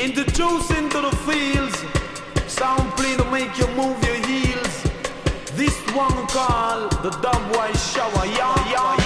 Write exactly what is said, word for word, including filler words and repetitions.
Introduce into the fields, sound play to make you move your heels. This one called the dubwise shower, yeah, yeah.